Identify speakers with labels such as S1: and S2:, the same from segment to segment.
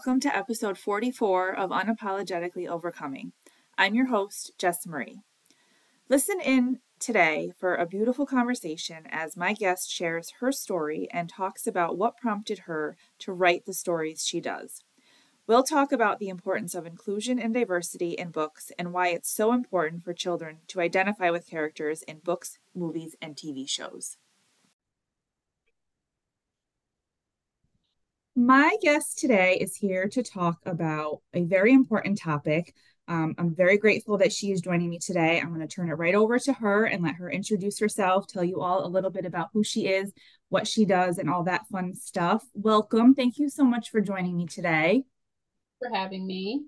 S1: welcome to episode 44 of Unapologetically Overcoming. I'm your host, Jess Marie. Listen in today for a beautiful conversation as my guest shares her story and talks about what prompted her to write the stories she does. We'll talk about the importance of inclusion and diversity in books and why it's so important for children to identify with characters in books, movies, and TV shows. My guest today is here to talk about a very important topic. I'm very grateful that she is joining me today. I'm going to turn it right over to her and let her introduce herself, tell you all a little bit about who she is, what she does, and all that fun stuff. Welcome. Thank you so much for joining me today.
S2: For having me.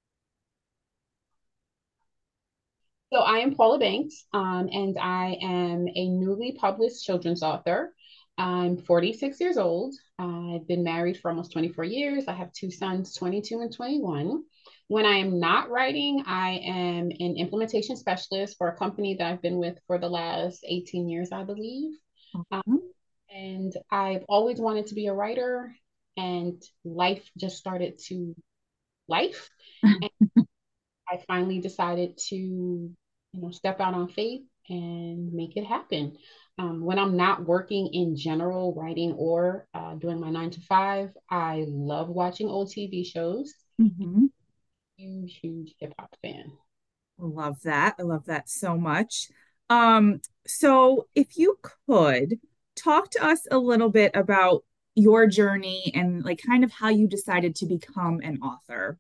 S2: So I am Paula Banks, and I am a newly published children's author. I'm 46 years old. I've been married for almost 24 years. I have two sons, 22 and 21. When I am not writing, I am an implementation specialist for a company that I've been with for the last 18 years, I believe. Um, and I've always wanted to be a writer, and life just started to life. And I finally decided to, step out on faith and make it happen. When I'm not working in general, writing or doing my 9 to 5, I love watching old TV shows.
S1: Mm-hmm.
S2: Huge hip hop fan.
S1: Love that. I love that so much. So if you could talk to us a little bit about your journey and like kind of how you decided to become an author.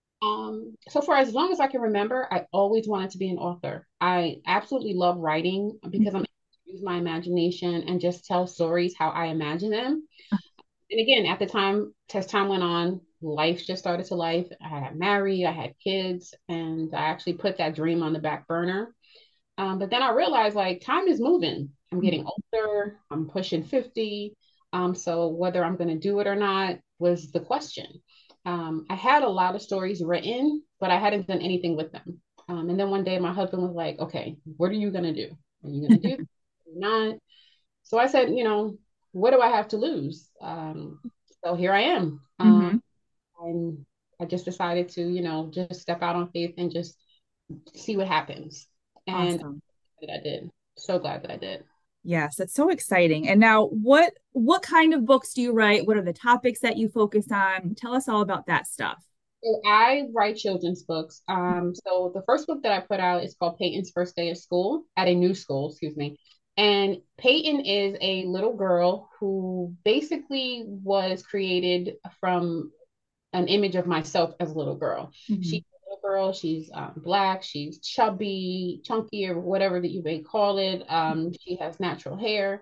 S2: So for as long as I can remember, I always wanted to be an author. I absolutely love writing because I'm able to use my imagination and just tell stories how I imagine them. And again, at the time, as time went on, life just started to life. I got married, I had kids, and I actually put that dream on the back burner. But then I realized like time is moving. I'm getting older, I'm pushing 50. So whether I'm going to do it or not was the question. I had a lot of stories written, but I hadn't done anything with them. And then one day my husband was like, okay, what are you going to do? Are you going to do this? Are you not? So I said, what do I have to lose? So here I am.
S1: Mm-hmm.
S2: And I just decided to, just step out on faith and just see what happens. And
S1: Awesome.
S2: I did. So glad that I did.
S1: Yes, that's so exciting. And now what kind of books do you write? What are the topics that you focus on? Tell us all about that stuff.
S2: So I write children's books. So the first book that I put out is called Peyton's First Day of School, at a new school, excuse me. And Peyton is a little girl who basically was created from an image of myself as a little girl.
S1: Mm-hmm.
S2: She's a little girl, she's Black, she's chubby, chunky, or whatever that you may call it. She has natural hair.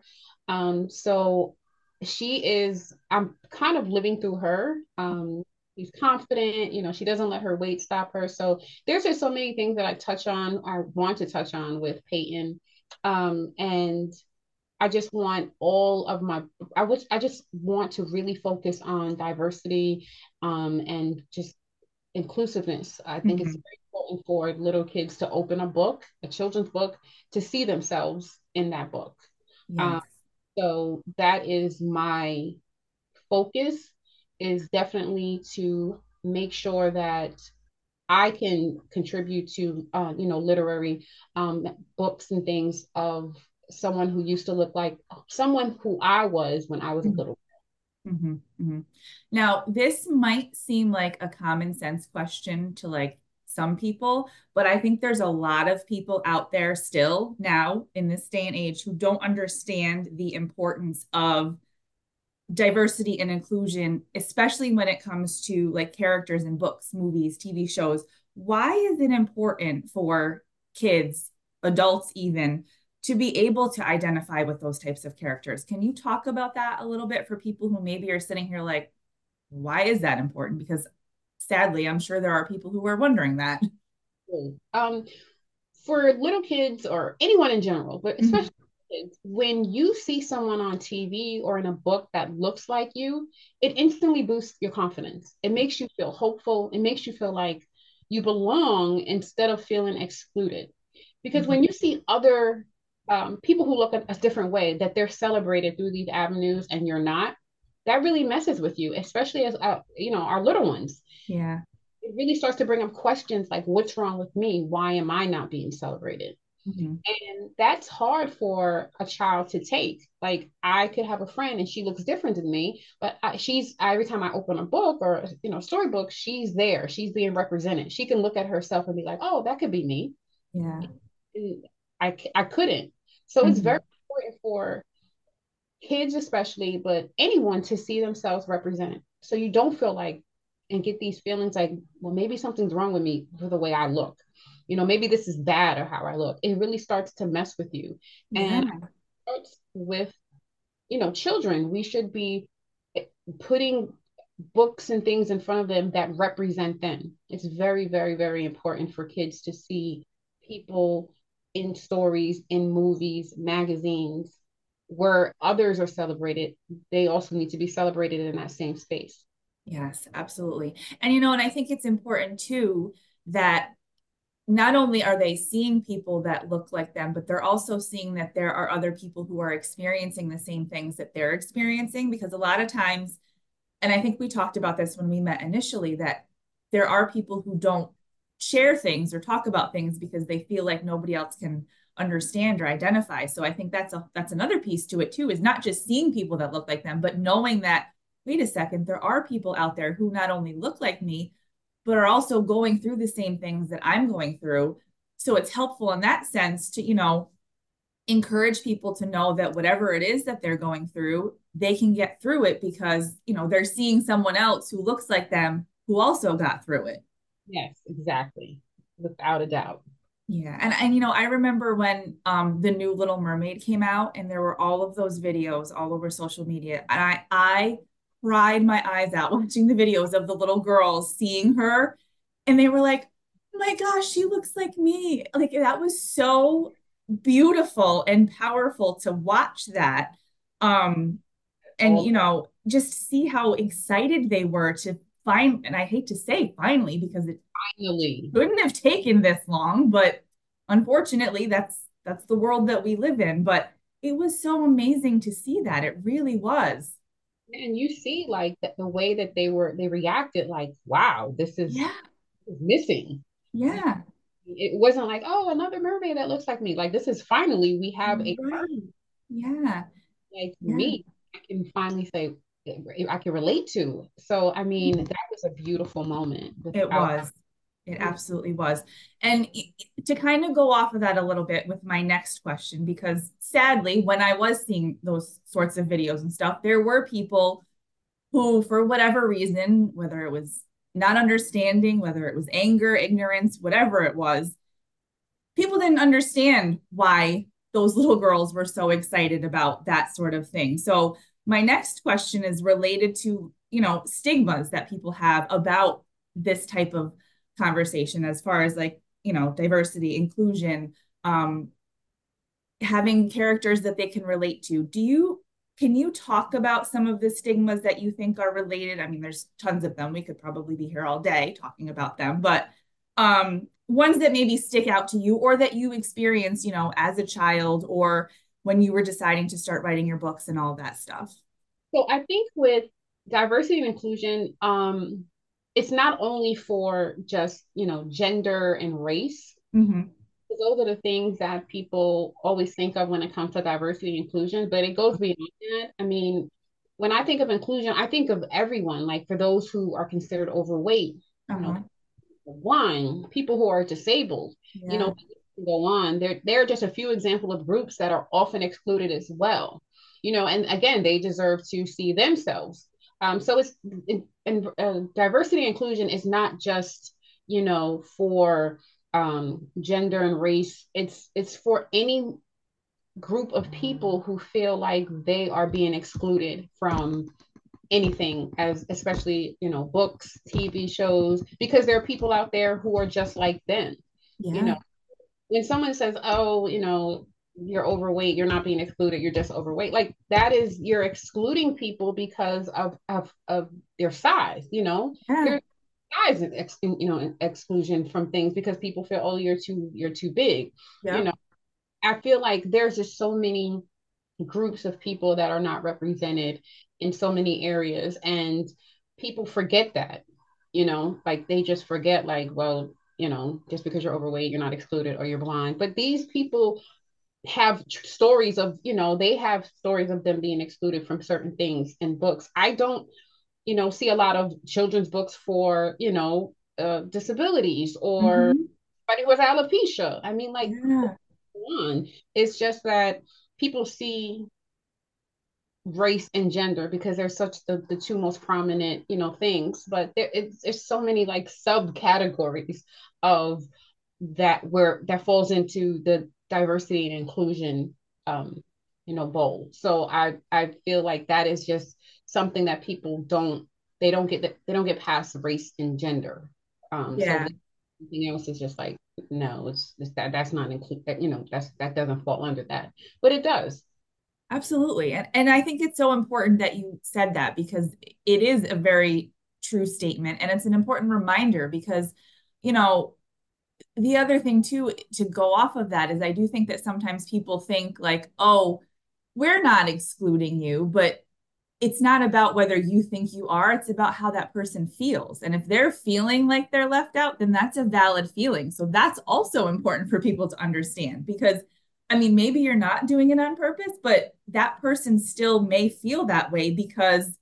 S2: So I'm kind of living through her. She's confident, she doesn't let her weight stop her. So there's just so many things that I want to touch on with Peyton. And I just want all of my I just want to really focus on diversity and just inclusiveness. I think it's
S1: Mm-hmm.
S2: very important for little kids to open a book, a children's book, to see themselves in that book. Um,
S1: Yes.
S2: so that is my focus, is definitely to make sure that I can contribute to, literary books and things of someone who used to look like someone who I was when I was a little.
S1: Mm-hmm. Mm-hmm. Now, this might seem like a common sense question to like some people, but I think there's a lot of people out there still now in this day and age who don't understand the importance of diversity and inclusion, especially when it comes to like characters in books, movies, TV shows. Why is it important for kids, adults even, to be able to identify with those types of characters? Can you talk about that a little bit for people who maybe are sitting here like, why is that important? Because sadly, I'm sure there are people who are wondering that.
S2: Um, for little kids or anyone in general, but
S1: Mm-hmm.
S2: especially kids, when you see someone on TV or in a book that looks like you, it instantly boosts your confidence. It makes you feel hopeful. It makes you feel like you belong instead of feeling excluded. Because
S1: Mm-hmm.
S2: when you see other people who look a different way, that they're celebrated through these avenues and you're not, that really messes with you, especially as our little ones.
S1: Yeah.
S2: It really starts to bring up questions like, what's wrong with me? Why am I not being celebrated?
S1: Hmm.
S2: And that's hard for a child to take. Like, I could have a friend and she looks different than me, but she's every time I open a book or storybook, she's there. She's being represented. She can look at herself and be like, "Oh, that could be me."
S1: Yeah.
S2: And I couldn't. So it's very
S1: Hmm.
S2: important for kids, especially, but anyone to see themselves represented. So you don't feel like and get these feelings like, well, maybe something's wrong with me for the way I look. Maybe this is bad or how I look. It really starts to mess with you. And it
S1: Yeah.
S2: starts with, children. We should be putting books and things in front of them that represent them. It's very, very, very important for kids to see people in stories, in movies, magazines, where others are celebrated. They also need to be celebrated in that same space.
S1: Yes, absolutely. And I think it's important too that not only are they seeing people that look like them, but they're also seeing that there are other people who are experiencing the same things that they're experiencing. Because a lot of times, and I think we talked about this when we met initially, that there are people who don't share things or talk about things because they feel like nobody else can understand or identify. So I think that's another piece to it too, is not just seeing people that look like them, but knowing that, wait a second, there are people out there who not only look like me, but are also going through the same things that I'm going through. So it's helpful in that sense to, encourage people to know that whatever it is that they're going through, they can get through it because, they're seeing someone else who looks like them who also got through it.
S2: Yes, exactly. Without a doubt.
S1: Yeah. And I remember when the new Little Mermaid came out and there were all of those videos all over social media. And I cried my eyes out watching the videos of the little girls seeing her. And they were like, oh my gosh, she looks like me. Like that was so beautiful and powerful to watch that. Um, and
S2: All
S1: just see how excited they were to find, and I hate to say finally, because it
S2: finally.
S1: couldn't have taken this long, but unfortunately, that's the world that we live in. But it was so amazing to see that. It really was.
S2: And you see like the way that they reacted, like, wow, this is
S1: Yeah,
S2: missing.
S1: yeah,
S2: It wasn't like, oh, another mermaid that looks like me. Like, this is finally we have a person
S1: right. Yeah,
S2: like
S1: yeah.
S2: me. I can finally say I can relate to. So I mean, that was a beautiful moment
S1: It
S2: without.
S1: was. It absolutely was. And to kind of go off of that a little bit with my next question, because sadly, when I was seeing those sorts of videos and stuff, there were people who, for whatever reason, whether it was not understanding, whether it was anger, ignorance, whatever it was, people didn't understand why those little girls were so excited about that sort of thing. So, my next question is related to, stigmas that people have about this type of conversation as far as like, diversity, inclusion, um, having characters that they can relate to. Can you talk about some of the stigmas that you think are related? I mean, there's tons of them. We could probably be here all day talking about them, but ones that maybe stick out to you or that you experienced, as a child or when you were deciding to start writing your books and all that stuff.
S2: So I think with diversity and inclusion, it's not only for just gender and race.
S1: Mm-hmm.
S2: Those are the things that people always think of when it comes to diversity and inclusion, but it goes beyond that. I mean, when I think of inclusion, I think of everyone, like for those who are considered overweight, you know,
S1: Uh-huh.
S2: one, people who are disabled,
S1: Yeah.
S2: go on. There are just a few examples of groups that are often excluded as well. And again, they deserve to see themselves. So it's and diversity and inclusion is not just for gender and race. It's for any group of people who feel like they are being excluded from anything, as especially books, TV shows, because there are people out there who are just like them. you
S1: Yeah.
S2: know when someone says, oh, you're overweight, you're not being excluded, you're just overweight, like that is, you're excluding people because of their size.
S1: Yeah.
S2: There's size exclusion from things because people feel, oh, you're too big. you know
S1: Yep.
S2: I feel like there's just so many groups of people that are not represented, in so many areas, and people forget that, like they just forget, like, well, just because you're overweight, you're not excluded, or you're blind. But these people have stories of, they have stories of them being excluded from certain things in books. I don't, see a lot of children's books for, disabilities, or
S1: Mhm.
S2: somebody with alopecia. I mean, like,
S1: Yeah.
S2: one, it's just that people see race and gender because they're such the two most prominent, things. But there's so many like subcategories of that, where that falls into the diversity and inclusion, um bowl. So I feel like that is just something that people don't, they don't get past race and gender. So
S1: Yeah.
S2: everything else is just like, no, it's that's not included, that doesn't fall under that, but it does.
S1: Absolutely. And I think it's so important that you said that because it is a very true statement. And it's an important reminder because, you know, the other thing too, to go off of that is I do think that sometimes people think like, oh, we're not excluding you, but it's not about whether you think you are, it's about how that person feels. And if they're feeling like they're left out, then that's a valid feeling. So that's also important for people to understand because I mean, maybe you're not doing it on purpose, but that person still may feel that way because,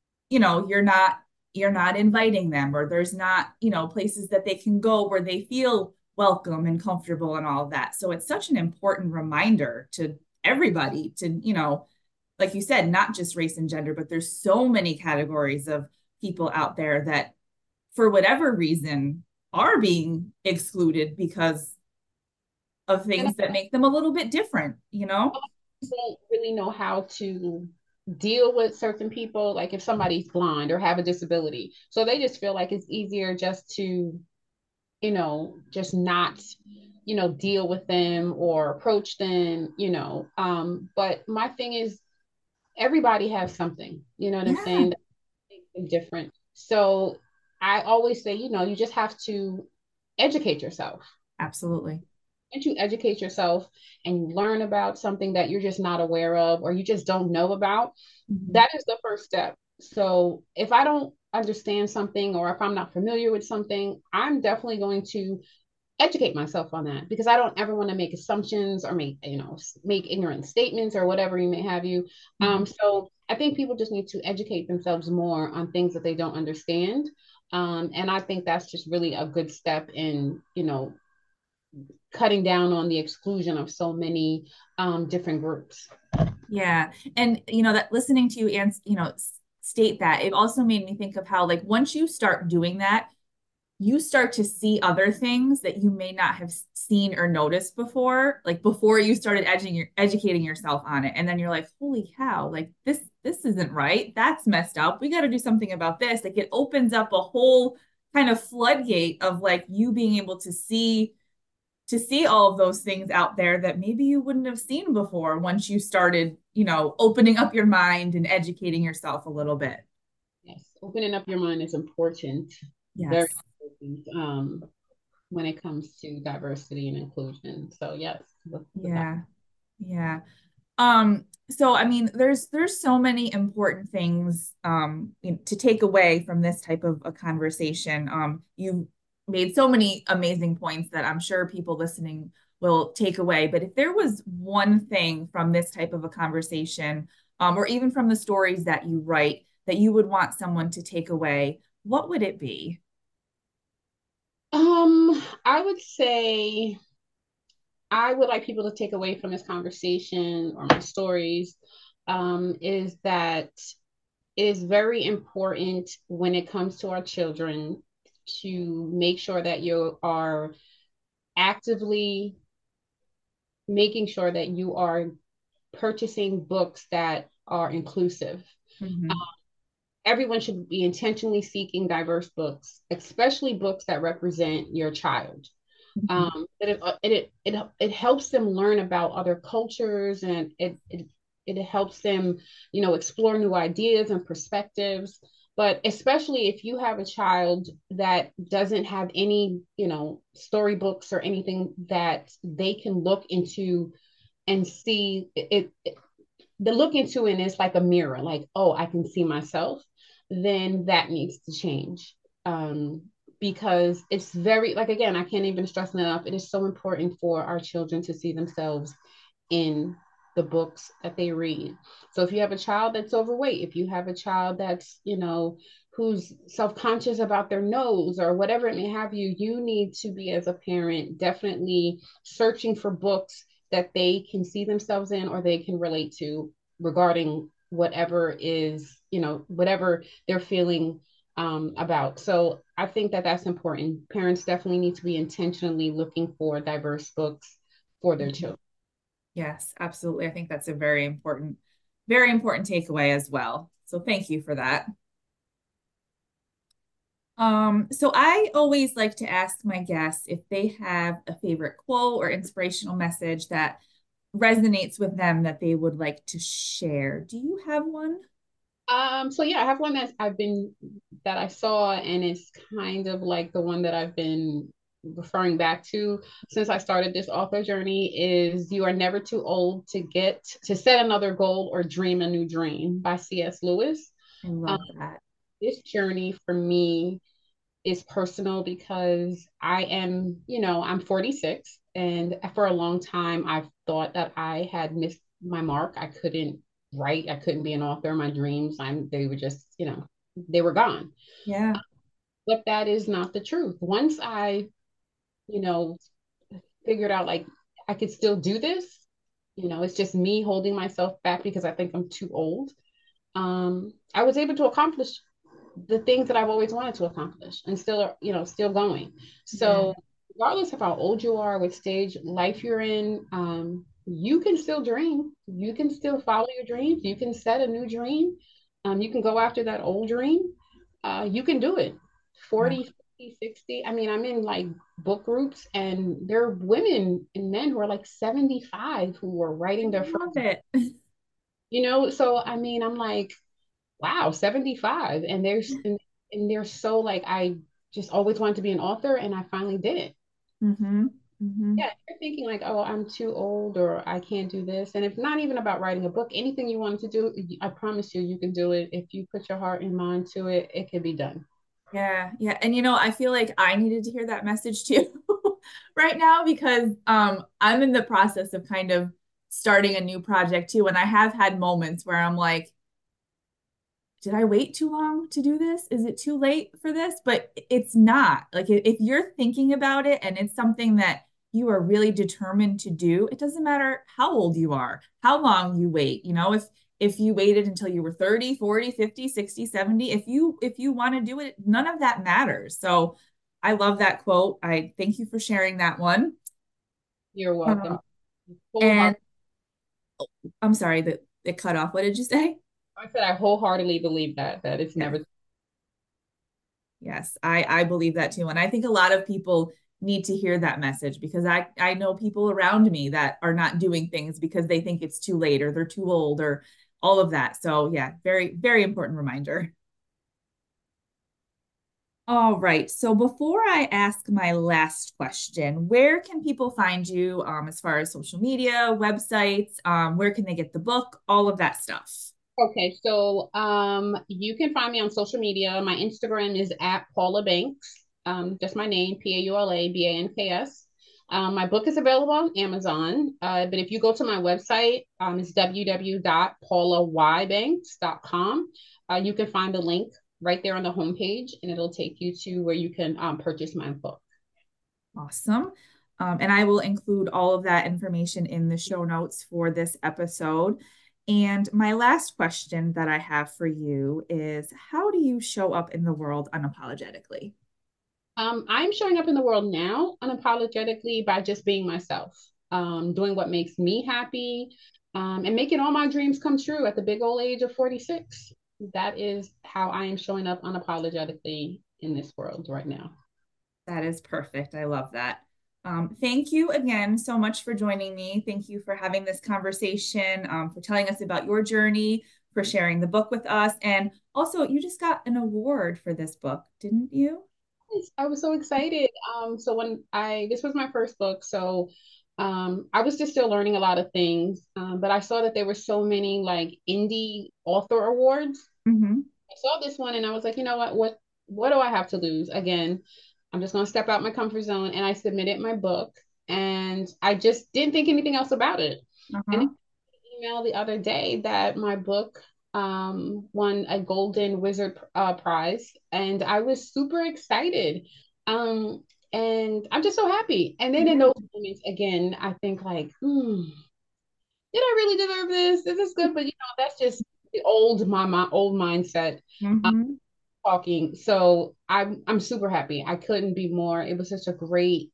S1: you're not inviting them or there's not, places that they can go where they feel welcome and comfortable and all of that. So it's such an important reminder to everybody to, like you said, not just race and gender, but there's so many categories of people out there that, for whatever reason, are being excluded because of
S2: And
S1: things that make them a little bit different,
S2: don't really know how to deal with certain people, like if somebody's blind or have a disability. So they just feel like it's easier just to, just not, deal with them or approach them, But my thing is, everybody has something, you know what I'm
S1: Yeah,
S2: saying? That's different. So I always say, you just have to educate yourself.
S1: absolutely.
S2: Once you educate yourself and you learn about something that you're just not aware of or you just don't know about,
S1: Mhm.
S2: that is the first step. So if I don't understand something or if I'm not familiar with something, I'm definitely going to educate myself on that because I don't ever want to make assumptions or make ignorant statements or whatever you may have you.
S1: Mhm.
S2: So I think people just need to educate themselves more on things that they don't understand. And I think that's just really a good step in, cutting down on the exclusion of so many different groups.
S1: Yeah. And that listening to you and state that, it also made me think of how like once you start doing that, you start to see other things that you may not have seen or noticed before, like before you started educating yourself on it. And then you're like, holy cow, like this isn't right. That's messed up. We got to do something about this. Like it opens up a whole kind of floodgate of like you being able to see all of those things out there that maybe you wouldn't have seen before once you started, opening up your mind and educating yourself a little bit.
S2: Yes, opening up your mind is important, very
S1: Yes.
S2: important, when it comes to diversity and inclusion. So yes, with that.
S1: Yeah. Yeah. So I mean, there's so many important things to take away from this type of a conversation. You made so many amazing points that I'm sure people listening will take away. But if there was one thing from this type of a conversation, or even from the stories that you write, that you would want someone to take away, what would it be?
S2: I would say I would like people to take away from this conversation or my stories, is that it is very important when it comes to our children to make sure that you are actively making sure that you are purchasing books that are inclusive.
S1: Mhm.
S2: Everyone should be intentionally seeking diverse books, especially books that represent your child.
S1: Mhm.
S2: It helps them learn about other cultures, and it helps them, explore new ideas and perspectives. But especially if you have a child that doesn't have any, storybooks or anything that they can look into and see it, the look into it is like a mirror, like, oh, I can see myself, then that needs to change. Um, because it's very, like, again, I can't even stress enough. It is so important for our children to see themselves in the books that they read. So if you have a child that's overweight, if you have a child that's, who's self-conscious about their nose or whatever it may have you, you need to be, as a parent, definitely searching for books that they can see themselves in or they can relate to regarding whatever is, whatever they're feeling about. So I think that that's important. Parents definitely need to be intentionally looking for diverse books for their children.
S1: Yes, absolutely. I think that's a very important takeaway as well. So thank you for that. So I always like to ask my guests if they have a favorite quote or inspirational message that resonates with them that they would like to share. Do you have one?
S2: So yeah, I have one that I saw, and it's kind of like the one that I've been referring back to since I started this author journey is "You are never too old to set another goal or dream a new dream" by C.S. Lewis.
S1: I
S2: Um,
S1: love that.
S2: this journey for me is personal because I'm 46, and for a long time I've thought that I had missed my mark. I couldn't write, I couldn't be an author. My dreams, they were just, they were gone.
S1: Yeah.
S2: But that is not the truth. Once I, you know, figured out like I could still do this, it's just me holding myself back because I think I'm too old. I was able to accomplish the things that I've always wanted to accomplish and still going.
S1: Yeah.
S2: So regardless of how old you are, what stage life you're in, you can still dream. You can still follow your dreams. You can set a new dream. You can go after that old dream. You can do it.
S1: Yeah.
S2: 40, 50, 60. I mean, I'm in like book groups and there are women and men who are like 75 who are
S1: I
S2: writing their
S1: love
S2: first,
S1: it.
S2: so I mean, I'm like, wow, 75. And they're so like, I just always wanted to be an author and I finally did it.
S1: Mm-hmm. Mm-hmm.
S2: Yeah, you're thinking like, oh, I'm too old or I can't do this. And it's not even about writing a book. Anything you want to do, I promise you, you can do it. If you put your heart and mind to it, it can be done.
S1: Yeah, yeah. And I feel like I needed to hear that message too right now because I'm in the process of kind of starting a new project too. And I have had moments where I'm like, did I wait too long to do this? Is it too late for this? But it's not. Like if you're thinking about it and it's something that you are really determined to do, it doesn't matter how old you are, how long you wait. If you waited until you were 30, 40, 50, 60, 70, if you want to do it, none of that matters. So I love that quote. I thank you for sharing that one.
S2: You're
S1: Uh,
S2: welcome.
S1: and
S2: Wholeheartedly,
S1: I'm sorry that it cut off. What did you say?
S2: I said I wholeheartedly believe that it's
S1: Yeah.
S2: never.
S1: Yes, I believe that too. And I think a lot of people need to hear that message because I know people around me that are not doing things because they think it's too late or they're too old or all of that. So yeah, very important reminder. All right. So before I ask my last question, where can people find you as far as social media, websites, where can they get the book, all of that stuff?
S2: Okay, so you can find me on social media. My Instagram is at Paula Banks. Just my name, PaulaBanks. My book is available on Amazon, but if you go to my website, it's www.paulaYbanks.com. You can find the link right there on the homepage, and it'll take you to where you can purchase my book.
S1: Awesome. And I will include all of that information in the show notes for this episode. And my last question that I have for you is how do you show up in the world unapologetically?
S2: I'm showing up in the world now unapologetically by just being myself, doing what makes me happy, and making all my dreams come true at the big old age of 46. That is how I am showing up unapologetically in this world right now.
S1: That is perfect. I love that. Thank you again so much for joining me. Thank you for having this conversation, for telling us about your journey, for sharing the book with us. And also, you just got an award for this book, didn't you?
S2: I was so excited. So when I this was my first book, so I was just still learning a lot of things, but I saw that there were so many like indie author awards.
S1: Mm-hmm.
S2: I saw this one and I was like, you know what do I have to lose? Again, I'm just going to step out my comfort zone, and I submitted my book, and I just didn't think anything else about it. And I
S1: Uh-huh.
S2: emailed the other day that my book won a Golden Wizard prize, and I was super excited. Um, and I'm just so happy. And then in those moments, again, I think like, did I really deserve this? Is this good? But that's just the my old mindset
S1: Mm-hmm.
S2: talking. So I'm super happy. I couldn't be more. It was such a great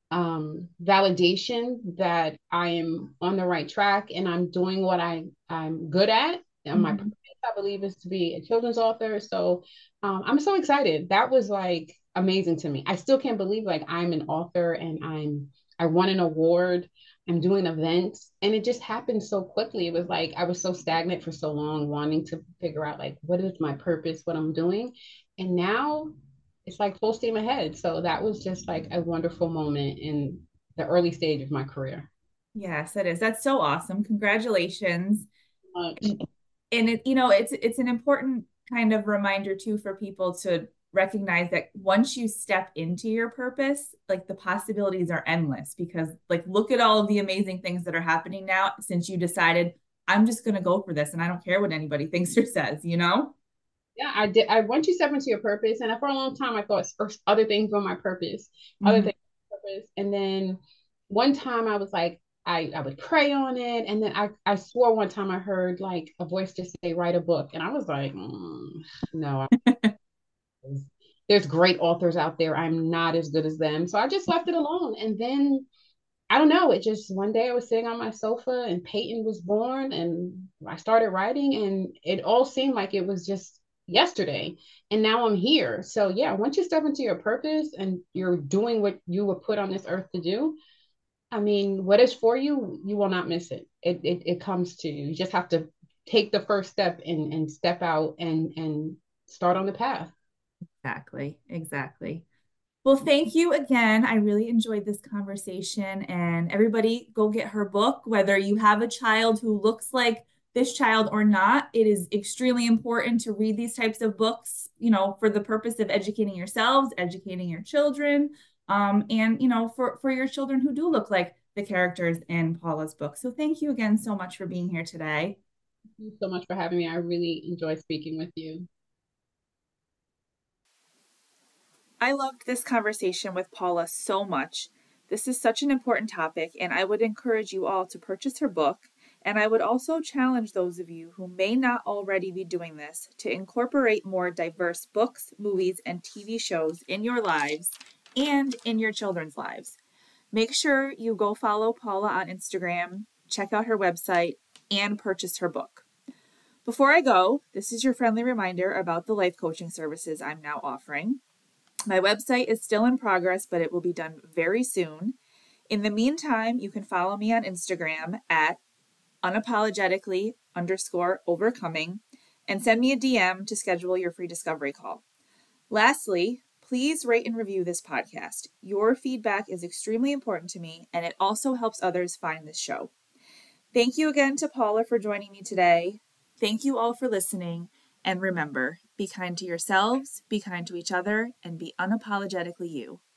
S2: validation that I am on the right track and I'm doing what I'm good at. And my
S1: Mm-hmm.
S2: purpose, I believe, is to be a children's author. So I'm so excited. That was like amazing to me. I still can't believe like I'm an author and I won an award. I'm doing events, and it just happened so quickly. It was like I was so stagnant for so long, wanting to figure out like what is my purpose, what I'm doing, and now it's like full steam ahead. So that was just like a wonderful moment in the early stage of my career.
S1: Yes, it is. That's so awesome. Congratulations.
S2: Much.
S1: And it's an important kind of reminder too for people to recognize that once you step into your purpose, like the possibilities are endless because like look at all of the amazing things that are happening now since you decided I'm just going to go for this and I don't care what anybody thinks or says, you know?
S2: Yeah, I did. I once you step into your purpose, and for a long time I thought other things were my purpose, other
S1: Mhm.
S2: things were my purpose. And then one time I was like, I would pray on it, and then I swore one time I heard like a voice just say write a book, and I was like, no, there's great authors out there. I'm not as good as them, so I just left it alone. And then I don't know. It just one day I was sitting on my sofa and Peyton was born and I started writing and it all seemed like it was just yesterday. And now I'm here. So yeah, once you step into your purpose and you're doing what you were put on this earth to do, I mean, what is for you, you will not miss it. It comes to you. You just have to take the first step and step out and start on the path.
S1: Exactly. Exactly. Well, thank you again. I really enjoyed this conversation. And everybody, go get her book. Whether you have a child who looks like this child or not, it is extremely important to read these types of books, for the purpose of educating yourselves, educating your children, and, for your children who do look like the characters in Paula's book. So thank you again so much for being here today.
S2: Thank you so much for having me. I really enjoyed speaking with you.
S1: I loved this conversation with Paula so much. This is such an important topic, and I would encourage you all to purchase her book. And I would also challenge those of you who may not already be doing this to incorporate more diverse books, movies, and TV shows in your lives and in your children's lives. Make sure you go follow Paula on Instagram, check out her website, and purchase her book. Before I go, this is your friendly reminder about the life coaching services I'm now offering. My website is still in progress, but it will be done very soon. In the meantime, you can follow me on Instagram at unapologetically_overcoming and send me a DM to schedule your free discovery call. Lastly, please rate and review this podcast. Your feedback is extremely important to me, and it also helps others find this show. Thank you again to Paula for joining me today. Thank you all for listening. And remember, be kind to yourselves, be kind to each other, and be unapologetically you.